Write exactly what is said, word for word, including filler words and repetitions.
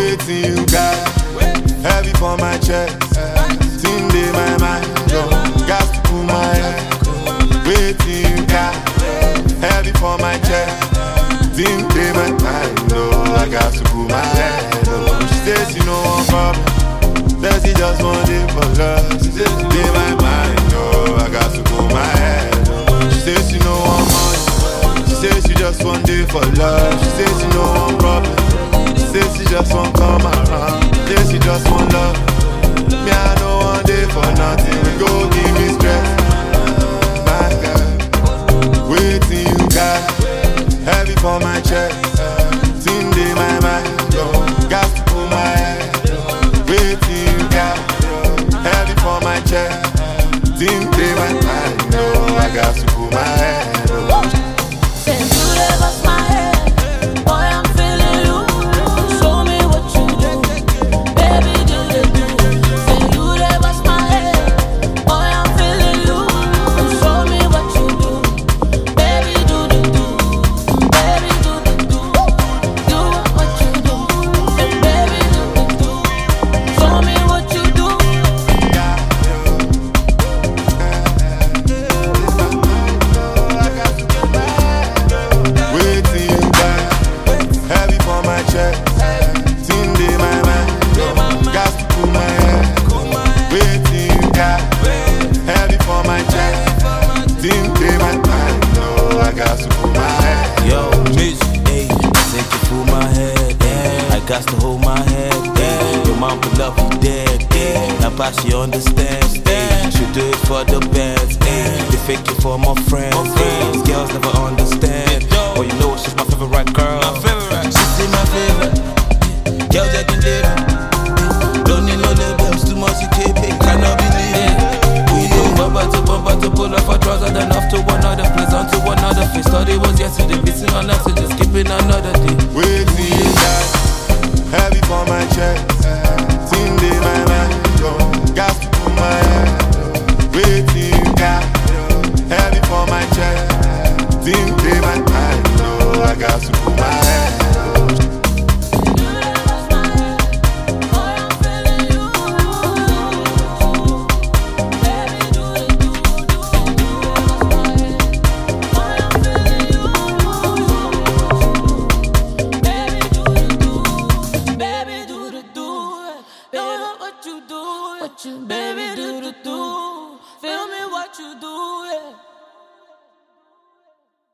Waiting you got heavy for my chest. Team day my mind, yo, got to pull my head. Waiting you got heavy for my chest. Team day my mind, no, I got to pull my head. Oh, she says she know one problem, that she just one day for love. She says she day my mind, no, I got to pull my head. Oh, she says she know one money, she says she just one day for love. She says she know one problem, she says she just won't come around. She says she just want love. Me I know one day for nothing, we go give me stress. My God, waiting you got heavy for my chest. Team day my mind, yo, got to pull my head. Waiting you got heavy for my chest. Team day my mind, yo, I got to pull my head. Say you live off my head, boy I'm feeling you. Show me what you do, baby do the do. Say you live off my head, boy I'm feeling you. Show me what you do, baby do the do. Baby do the do, do what you do. Say baby do the do, show me what you do. Waiting you got heavy for my chest. Team day my mind, yo, got to pull my head. Waiting you got heavy for my chest. Team day my mind, yo, I got to pull my head. Yo, music, ayy, take you pull my head, yeah. I got to hold my head, yeah. Your mom could love you dead, yeah. Now but she understands, yeah. She do it for the best, ayy. They fake it for my friends, ayy. Girls never understand. Oh, you know she's my favorite girl. My favorite, she's my favorite. Girls that can live it. Don't need no labels, too much you keep it. Cannot believe it. We do bumper to bumper to pull off our trousers, then off to another place, on to another face. Thought it was yesterday, missing on us, so just skipping another day. Waiting you got heavy for my chest. Team day my mind, yo, got to pull my head. Waiting you got heavy for my chest. Team day my mind, yo, I got to pull my head. Baby do the do, what you do, what you baby do the do.